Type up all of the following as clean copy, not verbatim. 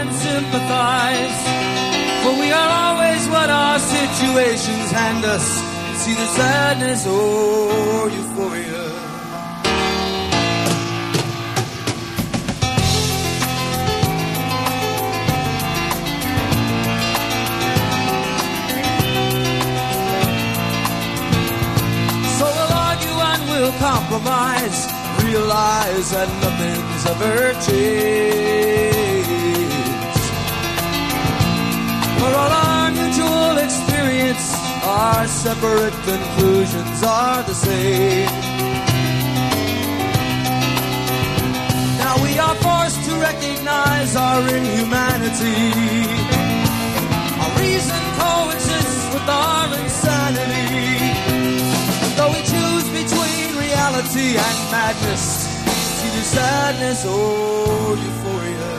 and sympathize, for we are always what our situations hand us. See the sadness or euphoria. So we'll argue and we'll compromise, realize that nothing's ever changed. For all our mutual experience, our separate conclusions are the same. Now we are forced to recognize our inhumanity. Our reason coexists with our insanity. Though we choose between reality and madness, see the sadness or euphoria.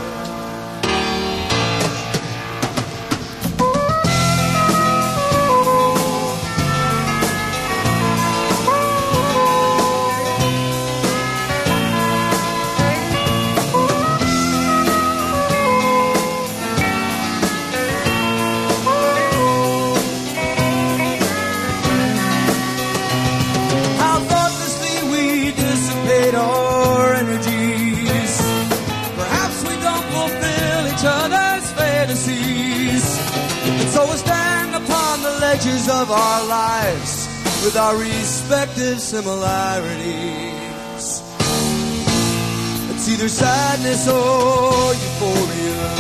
Of our lives with our respective similarities. It's either sadness or euphoria.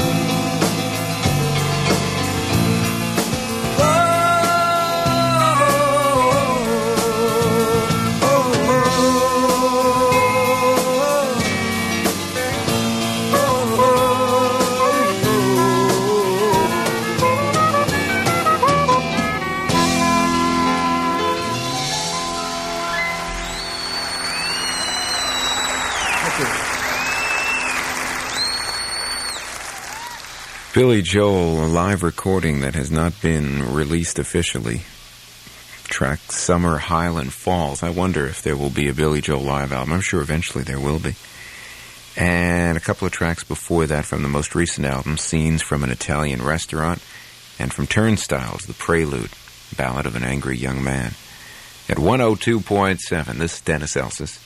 Billy Joel, a live recording that has not been released officially. Track Summer Highland Falls. I wonder if there will be a Billy Joel live album. I'm sure eventually there will be. And a couple of tracks before that from the most recent album, Scenes from an Italian Restaurant, and from Turnstiles, The Prelude, Ballad of an Angry Young Man. At 102.7, this is Dennis Elsis.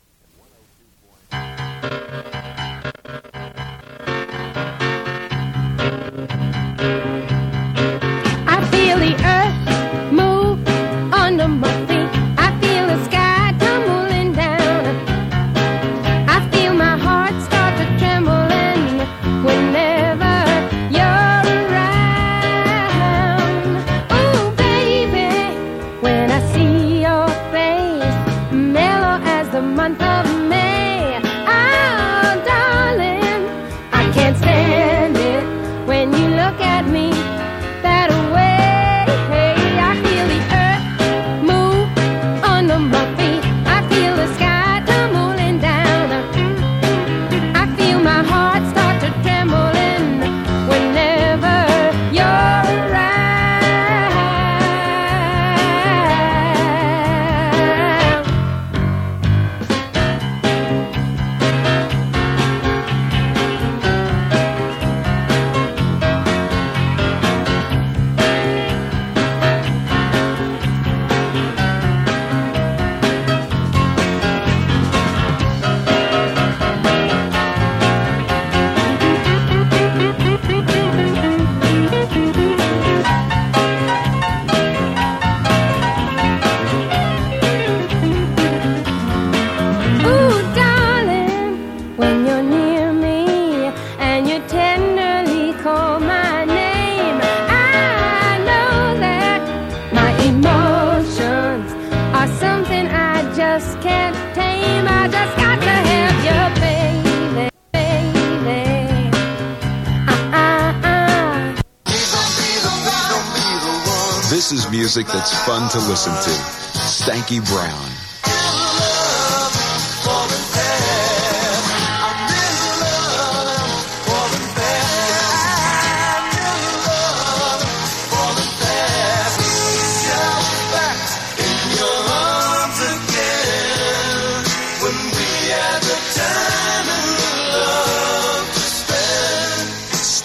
This is music that's fun to listen to. Stanky Brown.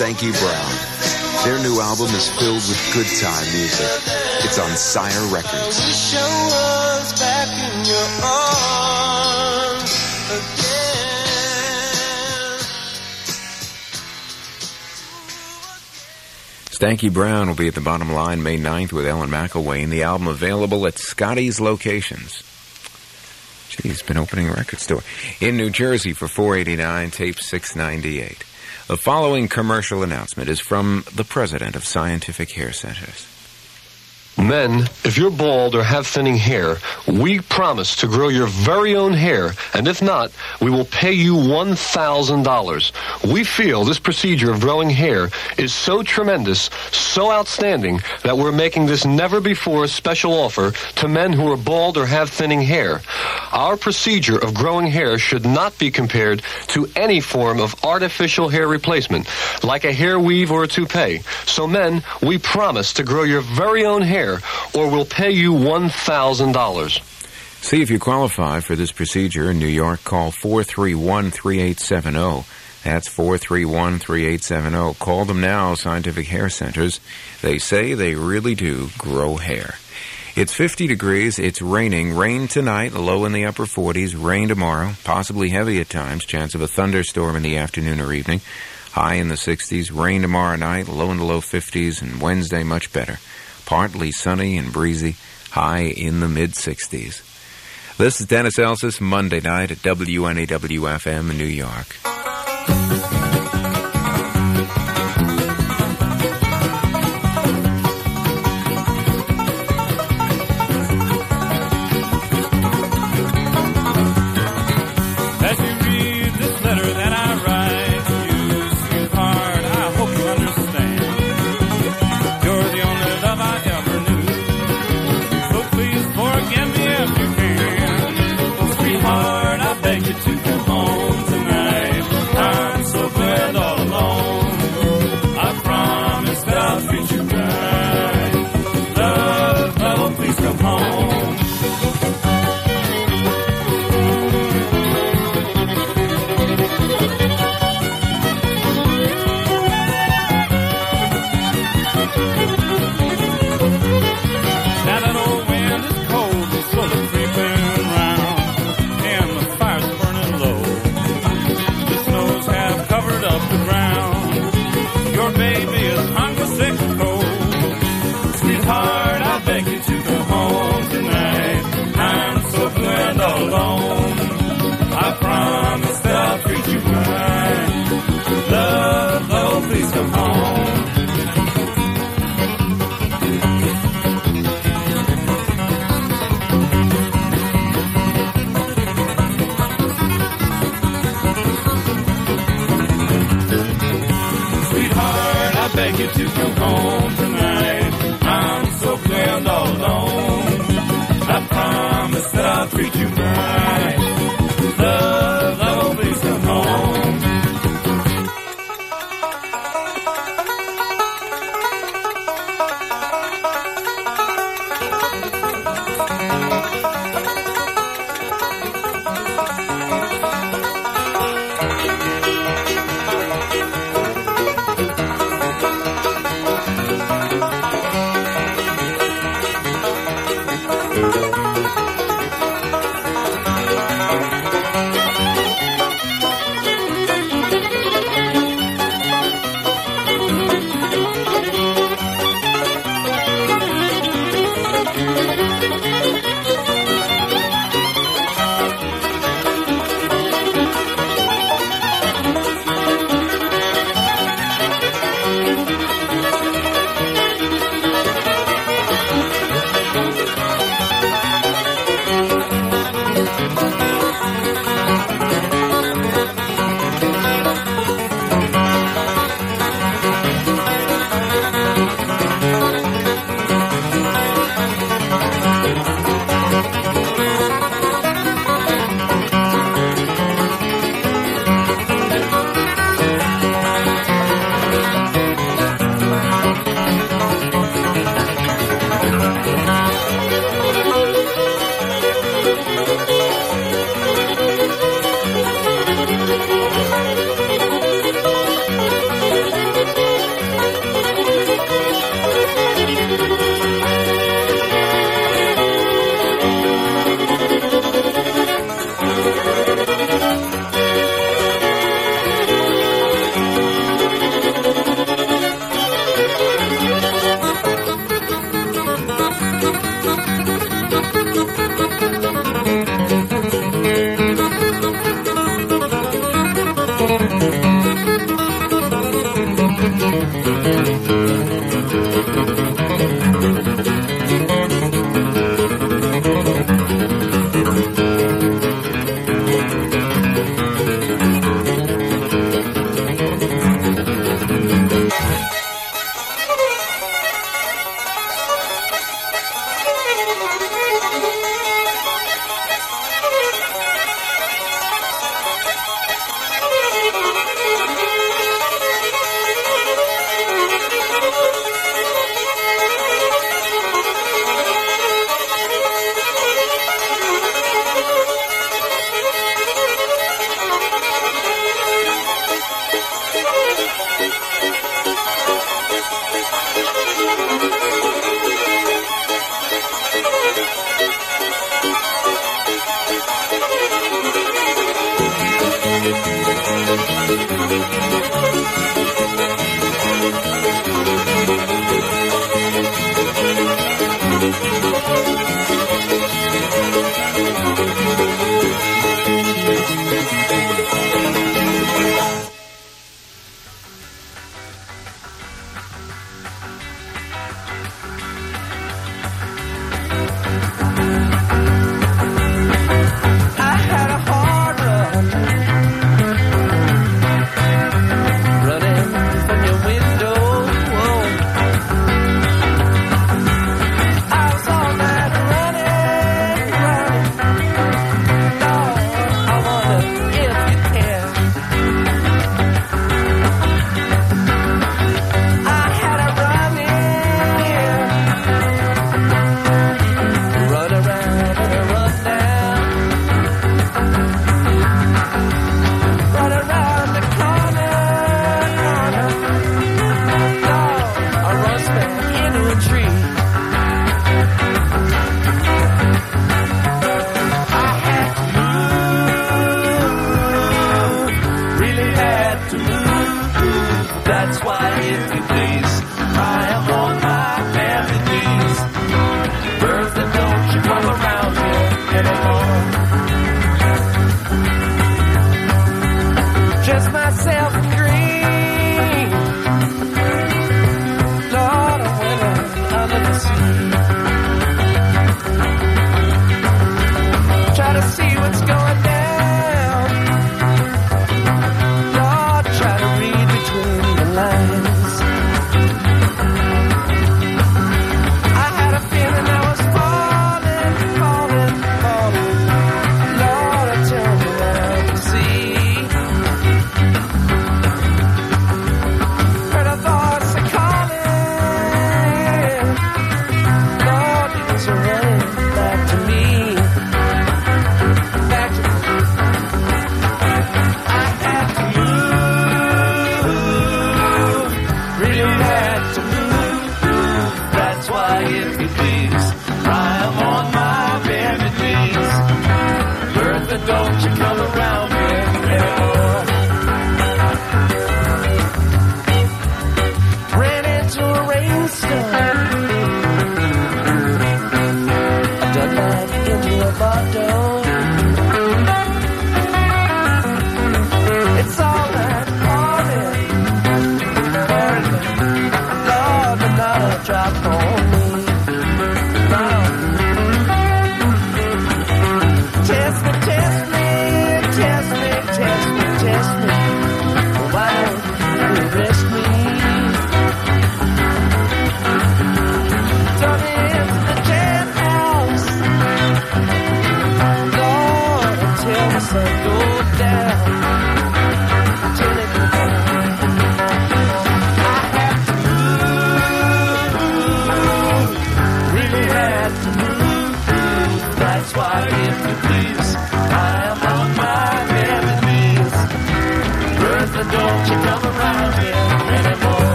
Stanky Brown. Their new album is filled with good time music. It's on Sire Records. Show us back in your arms again. Stanky Brown will be at the Bottom Line May 9th with Ellen McElwain. The album available at Scotty's locations. He's been opening a record store in New Jersey for $4.89, tape $6.98. The following commercial announcement is from the president of Scientific Hair Centers. Men, if you're bald or have thinning hair, we promise to grow your very own hair, and if not, we will pay you $1,000. We feel this procedure of growing hair is so tremendous, so outstanding, that we're making this never-before special offer to men who are bald or have thinning hair. Our procedure of growing hair should not be compared to any form of artificial hair replacement, like a hair weave or a toupee. So men, we promise to grow your very own hair, or we'll pay you $1,000. See if you qualify for this procedure in New York. Call 431-3870. That's 431-3870. Call them now, Scientific Hair Centers. They say they really do grow hair. It's 50 degrees. It's raining. Rain tonight, low in the upper 40s. Rain tomorrow, possibly heavy at times. Chance of a thunderstorm in the afternoon or evening. High in the 60s. Rain tomorrow night, low in the low 50s. And Wednesday, much better. Partly sunny and breezy, high in the mid-60s. This is Dennis Elsis, Monday night at WNAW-FM in New York. As you read this letter that I write to you, sweetheart, I hope you understand. You're the only love I ever knew. So please forgive me if you can. Sweetheart, I beg you to come home tonight. I'm so glad all alone. I promise that I'll treat you right. Love, love, please come home. Now that old wind is cold and slowly creeping round, and the fire's burning low. The snows have covered up the ground. Your baby is hungry, sick, and cold. Sweetheart, I beg you to come home tonight. I'm so glad all alone. I promise that I'll treat you right. Love, love, please come home. Sweetheart, I beg you to come home tonight. I'm so glad all alone. I promise that I'll treat you right. Love, love, please come home.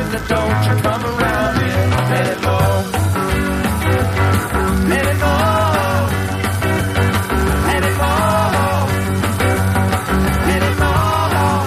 wonder, don't you come around here anymore. Anymore. Anymore. Anymore.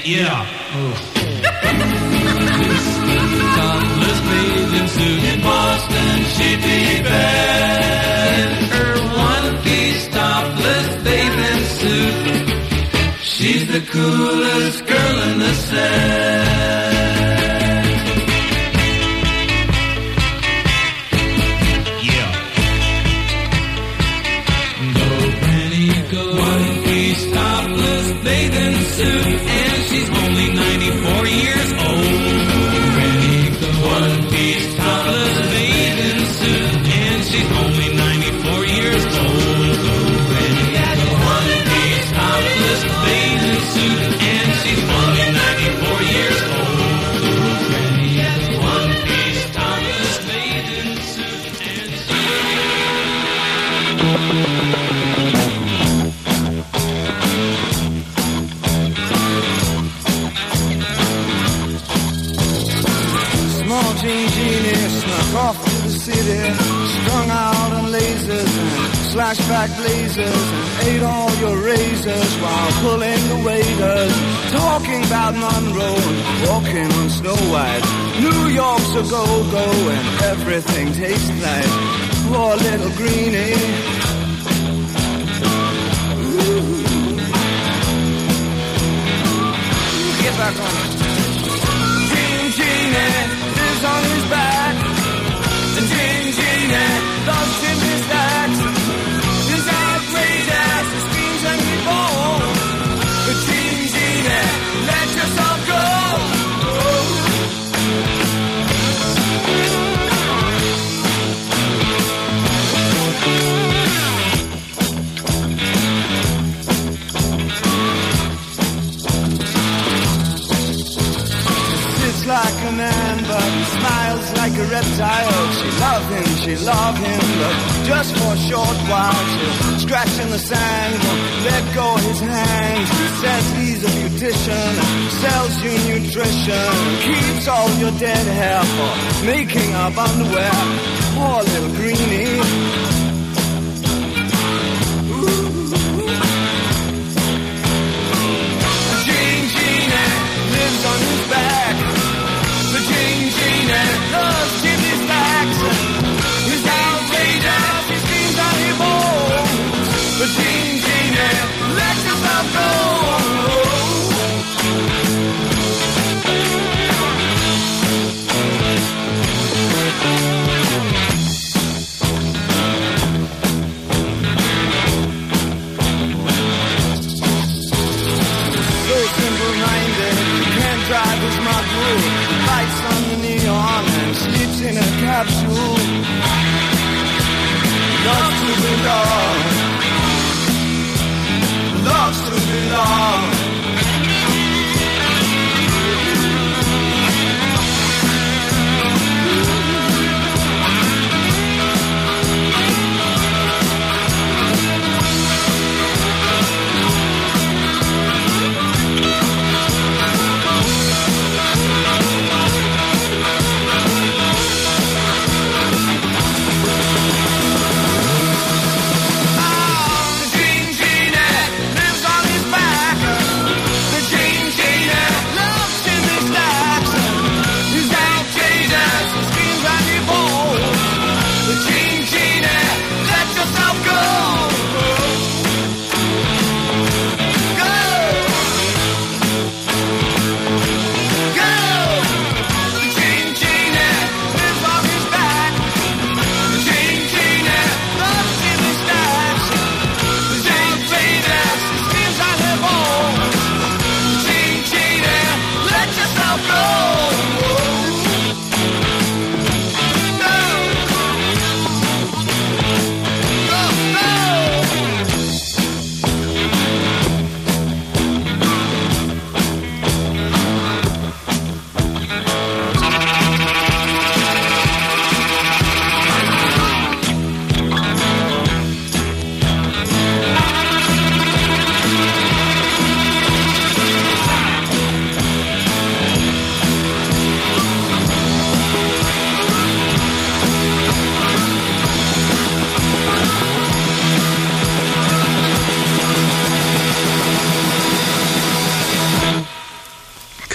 Yeah. Topless bathing suit in Boston, she'd be bad. In her one-piece topless bathing suit, she's the coolest girl in the set. Yeah. Go Penny, go one-piece topless bathing suit, and she's only 94 years old. One-piece topless bathing suit, and she's only 94 years old. One-piece topless bathing suit, and she's only 94 years old. One-piece topless bathing suit, and Small Jean Genie snuck off to the city, strung out on lasers and slashback blazers, and ate all your razors while pulling the waiters, talking about Monroe and walking on Snow White. New York's a go-go and everything tastes like poor little greenie. Ooh. Get back on it. Jean Genie lives on his back, and Jean Genie loves chimney stacks. His outrageous, his screams and he falls. But Jean Genie, let yourself go. Like a man, but he smiles like a reptile. She love him, but just for a short while. She'll scratch in the sand, won't let go of his hands. He says he's a beautician, sells you nutrition, keeps all your dead hair for making up underwear. Poor little greenie. Jean Genie lives on his back. The Jean Genie loves chimney stacks. He's outrageous, he screams and he moans. The Jean Genie, let yourself go. So simple-minded, can't drive his Magoo. Lights on the neon and sleeps in a capsule. Loves to belong. Loves to belong.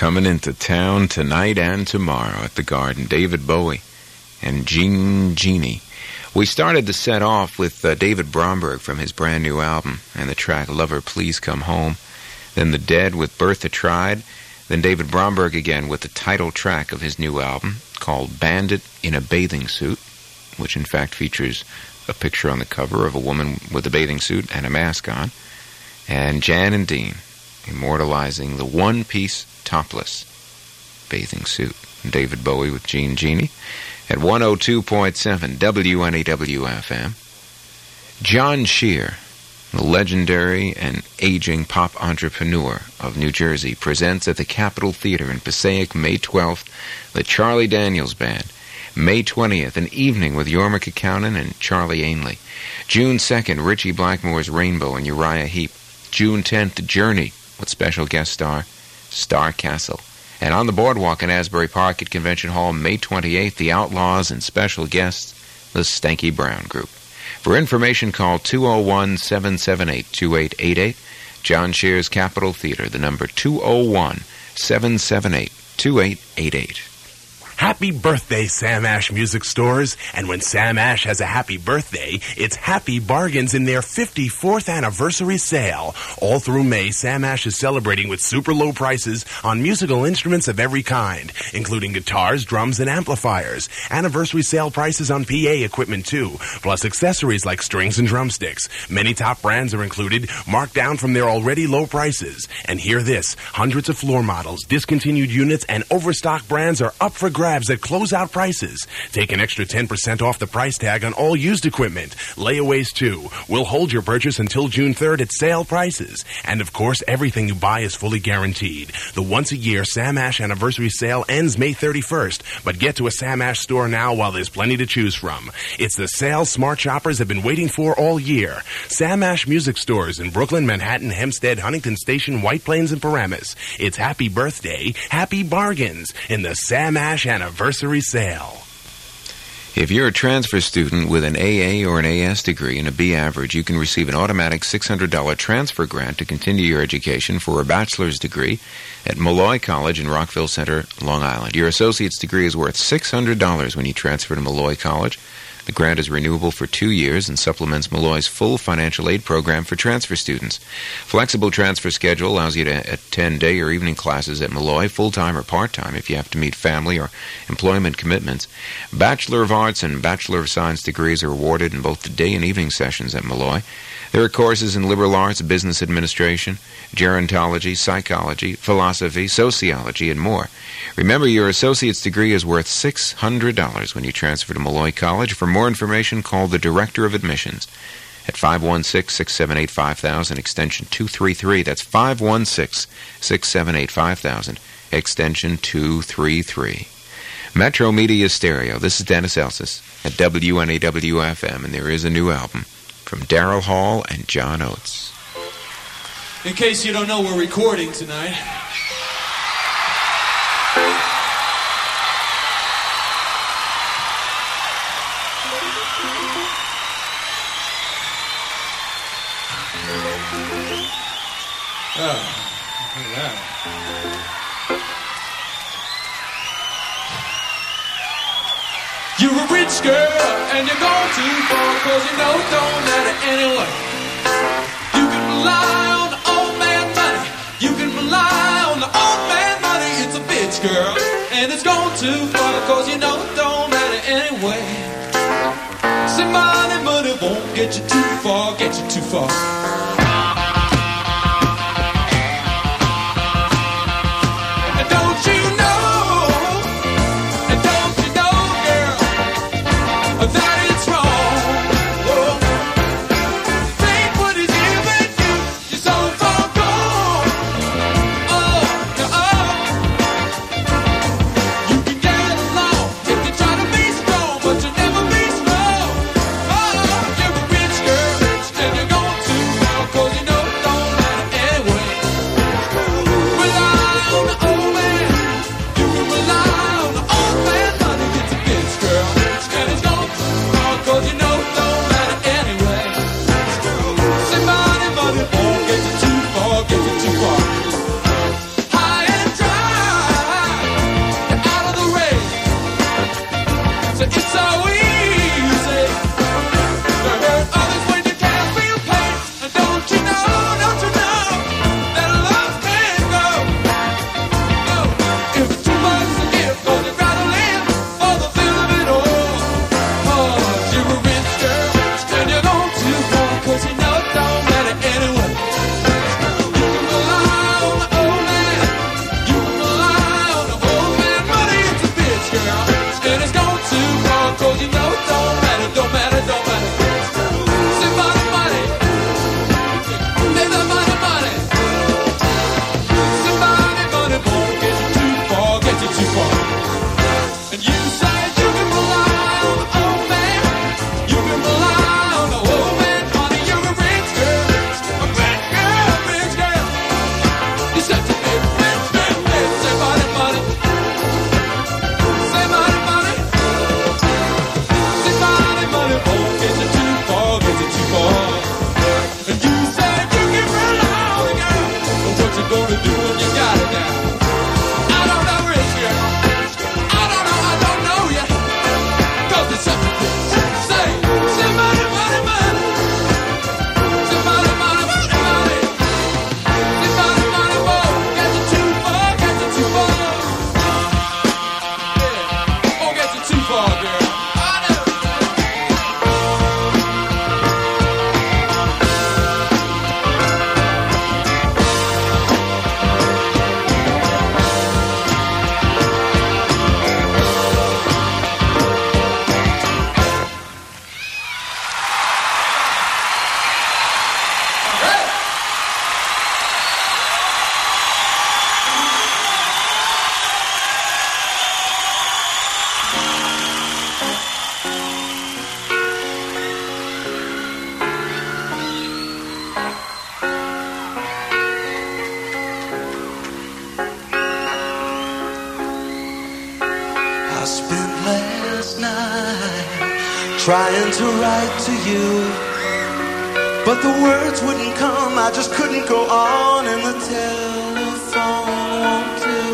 coming into town tonight and tomorrow at the Garden. David Bowie and Jean Genie. We started the set off with David Bromberg from his brand new album and the track Lover Please Come Home. Then The Dead with Bertha Tried. Then David Bromberg again with the title track of his new album called Bandit in a Bathing Suit, which in fact features a picture on the cover of a woman with a bathing suit and a mask on. And Jan and Dean immortalizing the one-piece topless bathing suit. David Bowie with Jean Genie at 102.7 WNEW-FM. John Shear, the legendary and aging pop entrepreneur of New Jersey, presents at the Capitol Theater in Passaic May 12th the Charlie Daniels Band. May 20th, an evening with Jorma Kaukonen and Charlie Ainley. June 2nd, Richie Blackmore's Rainbow and Uriah Heep. June 10th, Journey with special guest star Star Castle. And on the boardwalk in Asbury Park at Convention Hall, May 28th, the Outlaws and special guests, the Stanky Brown Group. For information, call 201-778-2888. John Shear's Capitol Theater, the number 201-778-2888. Happy birthday, Sam Ash Music Stores. And when Sam Ash has a happy birthday, it's happy bargains in their 54th anniversary sale. All through May, Sam Ash is celebrating with super low prices on musical instruments of every kind, including guitars, drums, and amplifiers. Anniversary sale prices on PA equipment, too, plus accessories like strings and drumsticks. Many top brands are included, marked down from their already low prices. And hear this, hundreds of floor models, discontinued units, and overstock brands are up for grabs at closeout prices. Take an extra 10% off the price tag on all used equipment. Layaways, too. We'll hold your purchase until June 3rd at sale prices. And, of course, everything you buy is fully guaranteed. The once-a-year Sam Ash anniversary sale ends May 31st, but get to a Sam Ash store now while there's plenty to choose from. It's the sale smart shoppers have been waiting for all year. Sam Ash Music Stores in Brooklyn, Manhattan, Hempstead, Huntington Station, White Plains, and Paramus. It's happy birthday, happy bargains in the Sam Ash anniversary sale. If you're a transfer student with an AA or an AS degree and a B average, you can receive an automatic $600 transfer grant to continue your education for a bachelor's degree at Molloy College in Rockville Center, Long Island. Your associate's degree is worth $600 when you transfer to Molloy College. The grant is renewable for 2 years and supplements Molloy's full financial aid program for transfer students. Flexible transfer schedule allows you to attend day or evening classes at Molloy, full-time or part-time if you have to meet family or employment commitments. Bachelor of Arts and Bachelor of Science degrees are awarded in both the day and evening sessions at Molloy. There are courses in liberal arts, business administration, gerontology, psychology, philosophy, sociology, and more. Remember, your associate's degree is worth $600 when you transfer to Molloy College. For more information, call the Director of Admissions at 516-678-5000, extension 233. That's 516-678-5000, extension 233. Metro Media Stereo. This is Dennis Elsis at WNEW-FM, and there is a new album from Daryl Hall and John Oates. In case you don't know, we're recording tonight. Oh, look at that. You're a rich girl and you're going too far, 'cause you know it don't matter anyway. You can rely on the old man money. You can rely on the old man money. It's a bitch, girl, and it's going too far, 'cause you know it don't matter anyway. See, money won't get you too far, get you too far. I spent last night trying to write to you, but the words wouldn't come. I just couldn't go on, and the telephone won't do.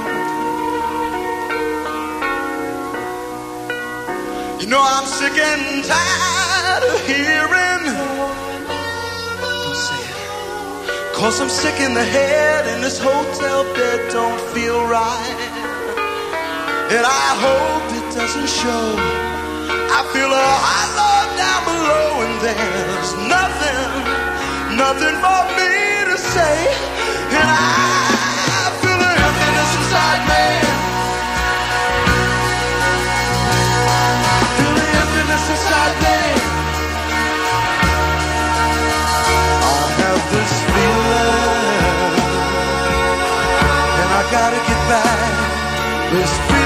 You know I'm sick and tired of hearing. Don't say it. 'Cause I'm sick in the head, and this hotel bed don't feel right. And I hope it doesn't show. I feel a high love down below, and there's nothing for me to say. And I feel an emptiness inside me. I feel the emptiness inside me. I have this feeling, and I gotta get back this feeling.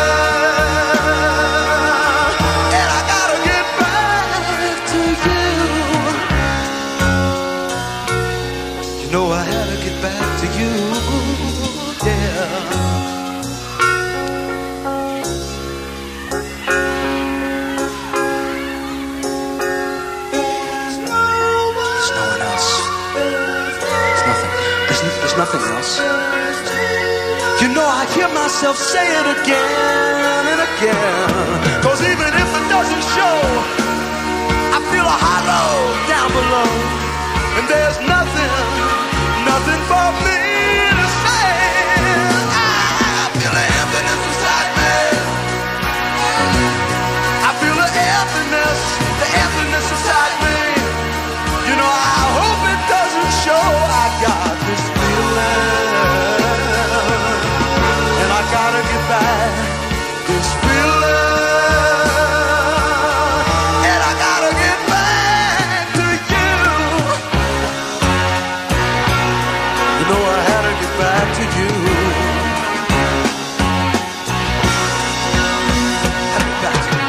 Nothing else. You know I hear myself say it again and again. 'Cause even if it doesn't show, I feel a hollow down below. And there's nothing for me to say. I feel the emptiness inside me. I feel the emptiness inside me. You know I hope it doesn't show. I got this and I gotta get back this feeling, and I gotta get back to you. You know I had to get back to you. Had to get back to you.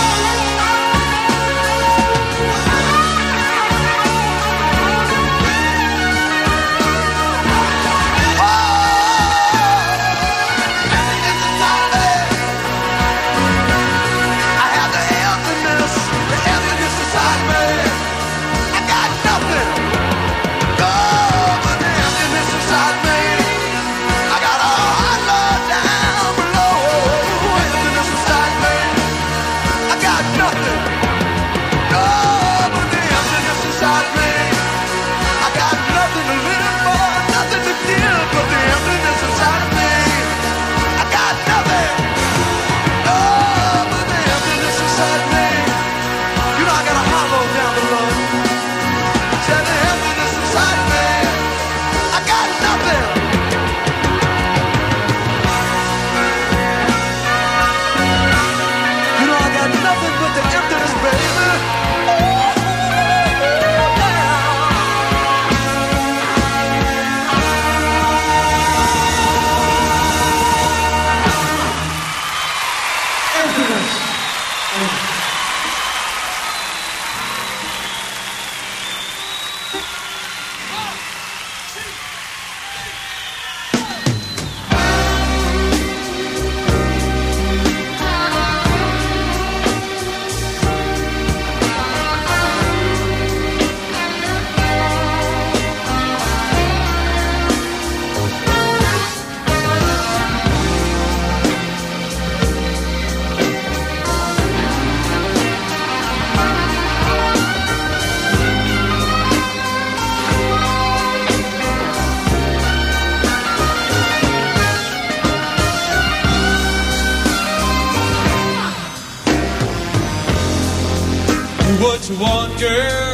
What you want, girl,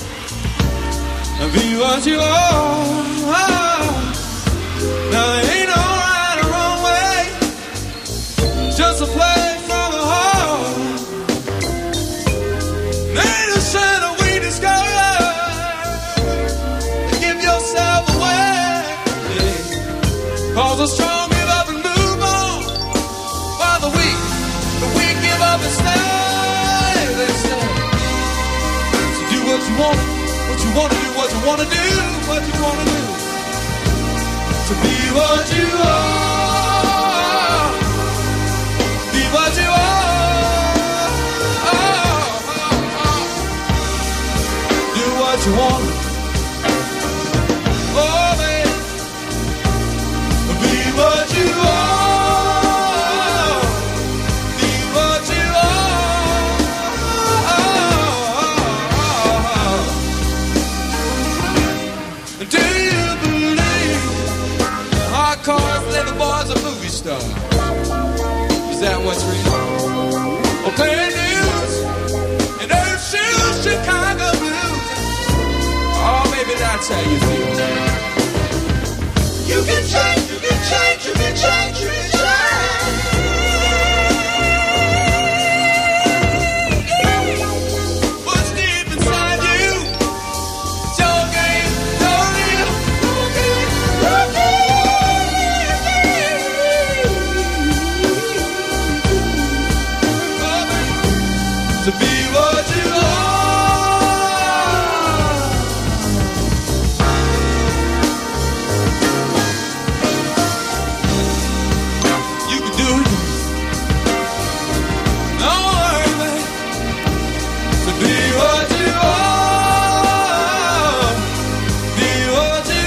and be what you are. Now there ain't no right or wrong way, just a play from the heart. Ain't a center we discover to give yourself away. 'Cause the strong give up and move on, while the weak give up and stay. They say, what you want to do, what you want to do, what you want to do. To be what you are, be what what you want. Oh, baby, be what you are. Be what you are. Do you believe hard cars, leather boys, a movie star? Is that what's real? Well, playing news in those shoes, Chicago blues. Oh, maybe that's how you feel. You can change, you can change, you can change, you can change. What's deep inside you? It's your game, your real. To be what you are. You can do it. Don't worry, babe. To be what you are. Be what you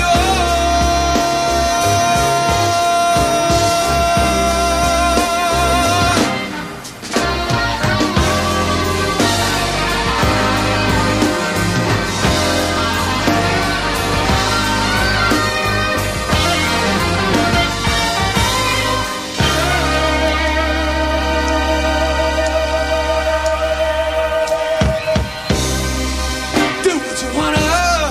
do what you wanna.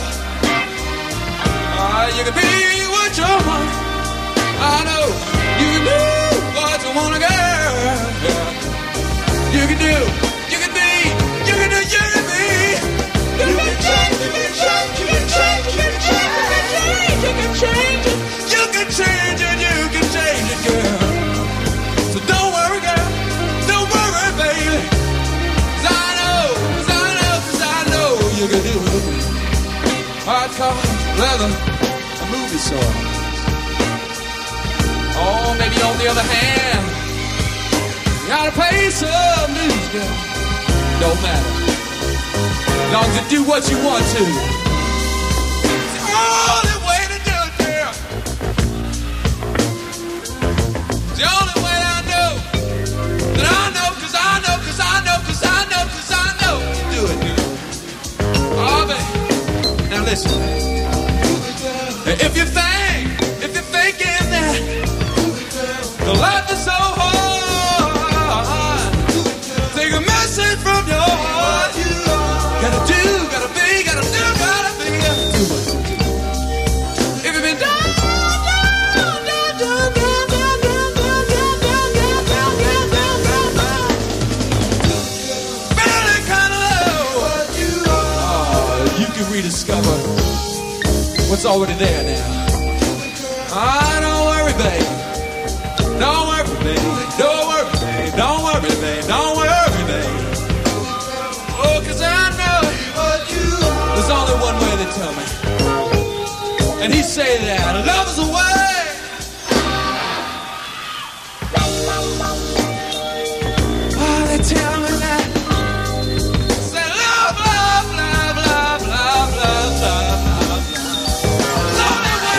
You can be what you want. I know you can do what you wanna, girl. Yeah. You can do, you can be, you can do, you can be. You can change, you can change, you can change, you can change, you can change it. You can change it, you can change it, girl. So don't worry, girl. Don't worry, baby. 'Cause I know, 'cause I know, 'cause I know you can do it. Hard car, leather, a movie star. Oh, maybe on the other hand, you gotta pay some dues, girl. Don't matter. As long as you do what you want to. It's the only way to do it, girl. It's the only way I know. That I know, 'cause I know, 'cause I know, 'cause I know, 'cause I know to do it, girl. Oh, baby. Now listen. If you're thinking that the life is so hard, take a message from your heart. Gotta do, gotta be, gotta do, gotta be. Do what you do. If you've been down, feeling kinda low, you can rediscover what's already there now. Don't worry, babe. Don't worry, babe. Don't worry, babe. Don't worry, babe. Don't worry, babe. Oh, 'cause I know there's only one way they tell me. And he say that love is a way. Oh, they tell me that. Say love, love, love, love, love, love, love, love. The only way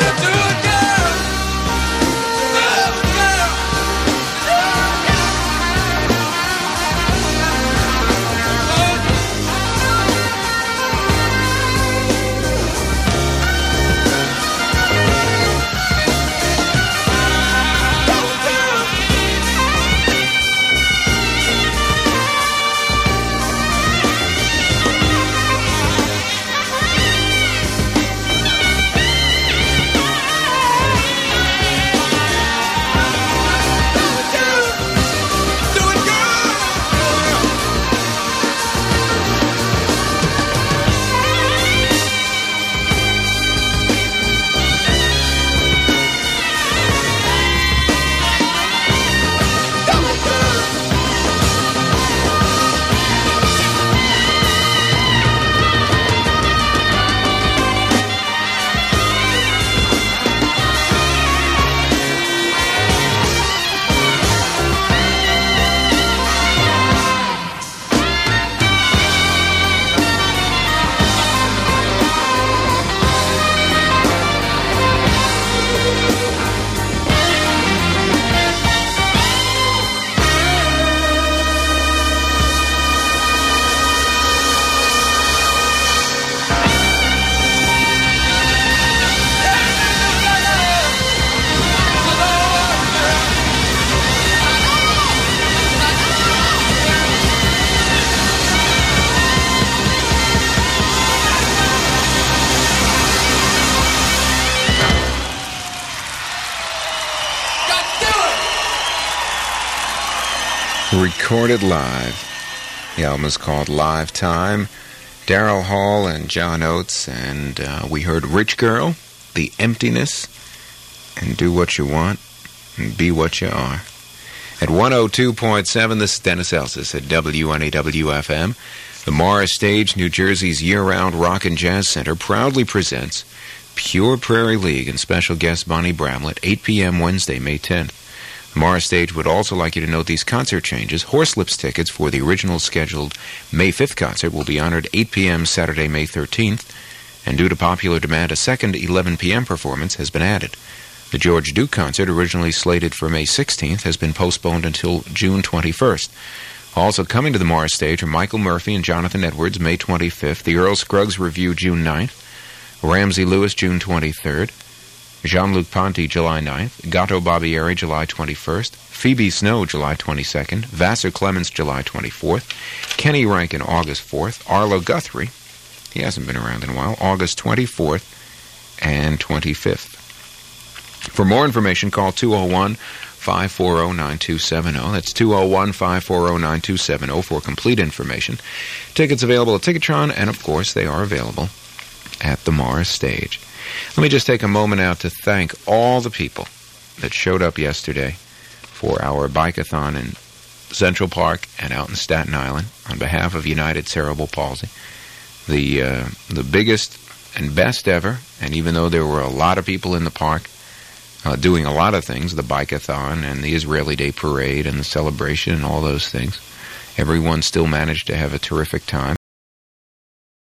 recorded live. The album is called Live Time. Daryl Hall and John Oates, and we heard Rich Girl, The Emptiness, and Do What You Want, and Be What You Are. At 102.7, this is Dennis Elsis at WNAW-FM. The Morris Stage, New Jersey's year-round rock and jazz center, proudly presents Pure Prairie League and special guest Bonnie Bramlett, 8 p.m. Wednesday, May 10th. The Morris Stage would also like you to note these concert changes. Horselips tickets for the original scheduled May 5th concert will be honored 8 p.m. Saturday, May 13th, and due to popular demand, a second 11 p.m. performance has been added. The George Duke concert, originally slated for May 16th, has been postponed until June 21st. Also coming to the Morris Stage are Michael Murphy and Jonathan Edwards, May 25th, the Earl Scruggs Review, June 9th, Ramsey Lewis, June 23rd, Jean-Luc Ponty, July 9th, Gato Barbieri, July 21st, Phoebe Snow, July 22nd, Vassar Clements, July 24th, Kenny Rankin, August 4th, Arlo Guthrie, he hasn't been around in a while, August 24th and 25th. For more information, call 201-540-9270. That's 201-540-9270 for complete information. Tickets available at Ticketron, and of course, they are available at the Morris Stage. Let me just take a moment out to thank all the people that showed up yesterday for our bike-a-thon in Central Park and out in Staten Island on behalf of United Cerebral Palsy. The biggest and best ever, and even though there were a lot of people in the park doing a lot of things, the bike-a-thon and the Israeli Day Parade and the celebration and all those things, everyone still managed to have a terrific time.